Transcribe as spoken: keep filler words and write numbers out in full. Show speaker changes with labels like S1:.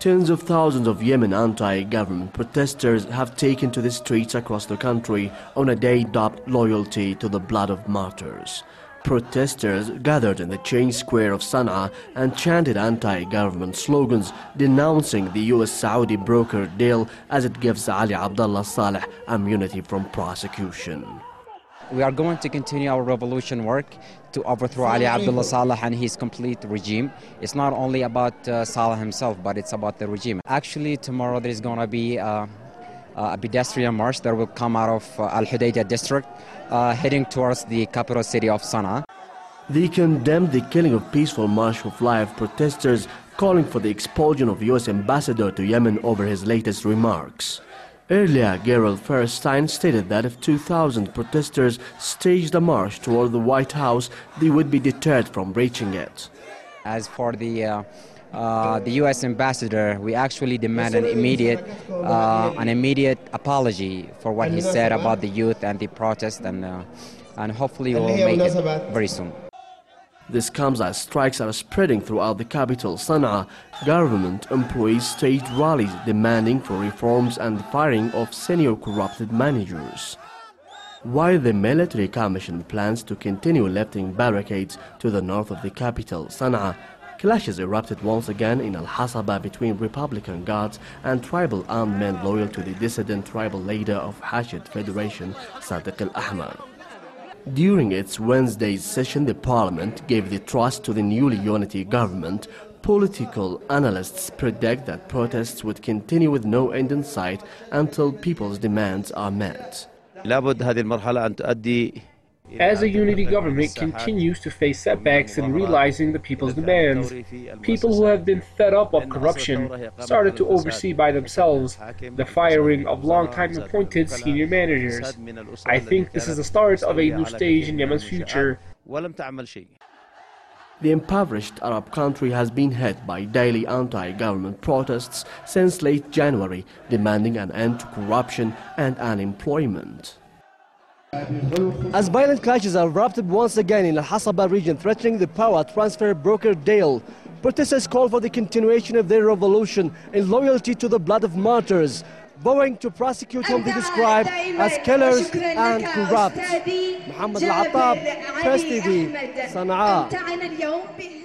S1: Tens of thousands of Yemen anti-government protesters have taken to the streets across the country on a day dubbed Loyalty to the Blood of Martyrs. Protesters gathered in the Change Square of Sana'a and chanted anti-government slogans denouncing the U S Saudi broker deal as it gives Ali Abdullah Saleh immunity from prosecution.
S2: We are going to continue our revolution work to overthrow Ali Abdullah Saleh and his complete regime. It's not only about uh, Saleh himself, but it's about the regime. Actually, tomorrow there is going to be uh, a pedestrian march that will come out of uh, Al Hudaydah district, uh, heading towards the capital city of Sana'a.
S1: They condemned the killing of peaceful March of Life protesters, calling for the expulsion of U S ambassador to Yemen over his latest remarks. Earlier, Gerald Feuerstein stated that if two thousand protesters staged a march toward the White House, they would be deterred from reaching it.
S2: As for the uh, uh, the U S ambassador, we actually demand an immediate uh, an immediate apology for what he said about the youth and the protest, and uh, and hopefully we'll make it very soon.
S1: This comes as strikes are spreading throughout the capital, Sana'a. Government employees staged rallies demanding for reforms and the firing of senior corrupted managers. While the military commission plans to continue lifting barricades to the north of the capital, Sana'a, clashes erupted once again in Al-Hasaba between Republican guards and tribal armed men loyal to the dissident tribal leader of Hashid Federation, Sadiq al-Ahmar. During its Wednesday's session, the parliament gave the trust to the newly unity government. Political analysts predict that protests would continue with no end in sight until people's demands are met.
S3: As a unity government continues to face setbacks in realizing the people's demands, people who have been fed up of corruption started to oversee by themselves the firing of long-time appointed senior managers. I think this is the start of a new stage in Yemen's future.
S1: The impoverished Arab country has been hit by daily anti-government protests since late January, demanding an end to corruption and unemployment.
S4: As violent clashes are erupted once again in the Hasaba region, threatening the power transfer broker deal, protesters call for the continuation of their revolution in loyalty to the blood of martyrs, vowing to prosecute whom they describe as killers and corrupt. Muhammad Al-Attab, Press T V, Sana'a.